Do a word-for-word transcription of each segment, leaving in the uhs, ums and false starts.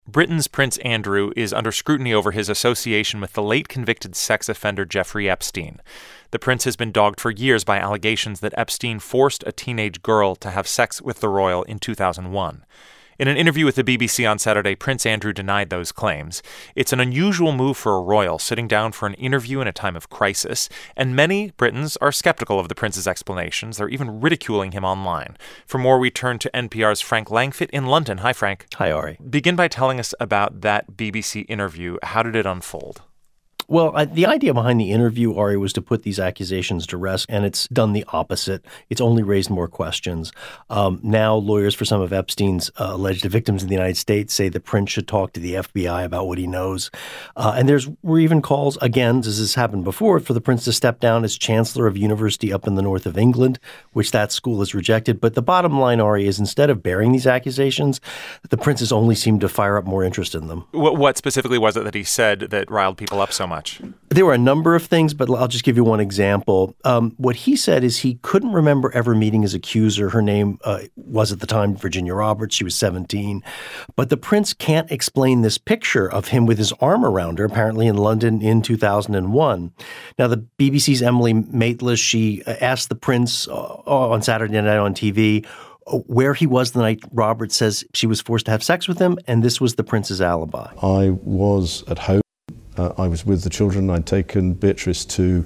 Britain's Prince Andrew is under scrutiny over his association with the late convicted sex offender Jeffrey Epstein. The prince has been dogged for years by allegations that Epstein forced a teenage girl to have sex with the royal in two thousand one. In an interview with the B B C on Saturday, Prince Andrew denied those claims. It's an unusual move for a royal sitting down for an interview in a time of crisis, and many Britons are skeptical of the prince's explanations. They're even ridiculing him online. For more, we turn to N P R's Frank Langfitt in London. Hi, Frank. Hi, Ari. Begin by telling us about that B B C interview. How did it unfold? Well, I, the idea behind the interview, Ari, was to put these accusations to rest, and it's done the opposite. It's only raised more questions. Um, now, lawyers for some of Epstein's uh, alleged victims in the United States say the prince should talk to the F B I about what he knows. Uh, and there's were even calls, again, as this happened before, for the prince to step down as chancellor of a university up in the north of England, which that school has rejected. But the bottom line, Ari, is instead of bearing these accusations, the prince has only seemed to fire up more interest in them. What, what specifically was it that he said that riled people up so much? There were a number of things, but I'll just give you one example. Um, what he said is he couldn't remember ever meeting his accuser. Her name uh, was at the time Virginia Roberts. She was seventeen. But the prince can't explain this picture of him with his arm around her, apparently in London in two thousand one. Now, the B B C's Emily Maitlis, she asked the prince uh, on Saturday night on T V where he was the night Roberts says she was forced to have sex with him, and this was the prince's alibi. I was at home. Uh, I was with the children. I'd taken Beatrice to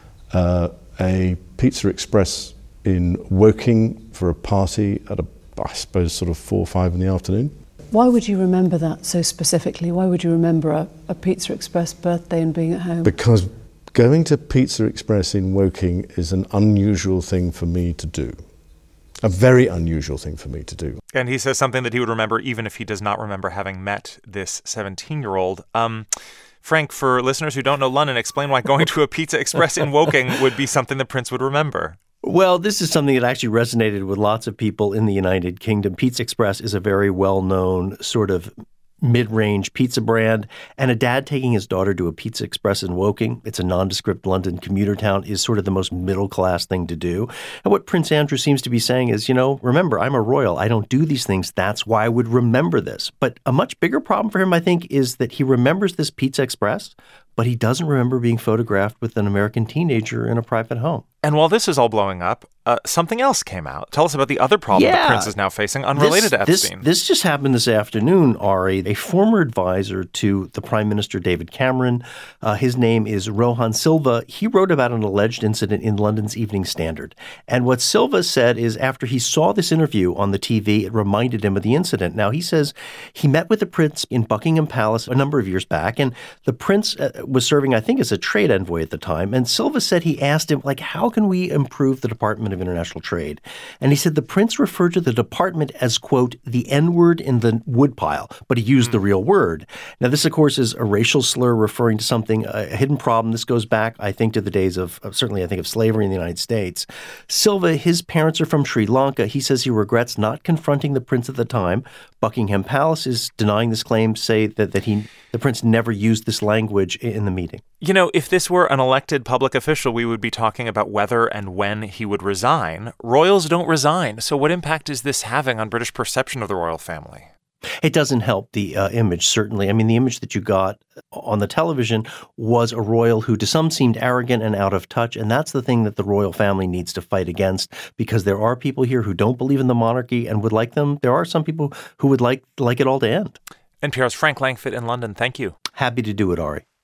uh, a Pizza Express in Woking for a party at, a, I suppose, sort of four or five in the afternoon. Why would you remember that so specifically? Why would you remember a, a Pizza Express birthday and being at home? Because going to Pizza Express in Woking is an unusual thing for me to do. A very unusual thing for me to do. And he says something that he would remember even if he does not remember having met this seventeen-year-old. Um, Frank, for listeners who don't know London, explain why going to a Pizza Express in Woking would be something the prince would remember. Well, this is something that actually resonated with lots of people in the United Kingdom. Pizza Express is a very well-known sort of mid-range pizza brand, and a dad taking his daughter to a Pizza Express in Woking, it's a nondescript London commuter town, is sort of the most middle-class thing to do. And what Prince Andrew seems to be saying is, you know, remember, I'm a royal. I don't do these things. That's why I would remember this. But a much bigger problem for him, I think, is that he remembers this Pizza Express, but he doesn't remember being photographed with an American teenager in a private home. And while this is all blowing up, uh, something else came out. Tell us about the other problem yeah. the prince is now facing, unrelated this, to Epstein. This, this just happened this afternoon, Ari. A former advisor to the Prime Minister David Cameron, uh, his name is Rohan Silva. He wrote about an alleged incident in London's Evening Standard. And what Silva said is after he saw this interview on the T V, it reminded him of the incident. Now, he says he met with the prince in Buckingham Palace a number of years back, and the prince uh, was serving, I think, as a trade envoy at the time. And Silva said he asked him, like, how can we improve the Department of International Trade? And he said the prince referred to the department as, quote, the N-word in the woodpile, but he used mm. the real word. Now, this, of course, is a racial slur referring to something, a hidden problem. This goes back, I think, to the days of, of certainly, I think, of slavery in the United States. Silva, his parents are from Sri Lanka. He says he regrets not confronting the prince at the time. Buckingham Palace is denying this claim, say that, that he, the prince never used this language in the meeting. You know, if this were an elected public official, we would be talking about whether and when he would resign. Royals don't resign. So what impact is this having on British perception of the royal family? It doesn't help the uh, image, certainly. I mean, the image that you got on the television was a royal who to some seemed arrogant and out of touch. And that's the thing that the royal family needs to fight against, because there are people here who don't believe in the monarchy and would like them. There are some people who would like, like it all to end. N P R's Frank Langfitt in London. Thank you. Happy to do it, Ari.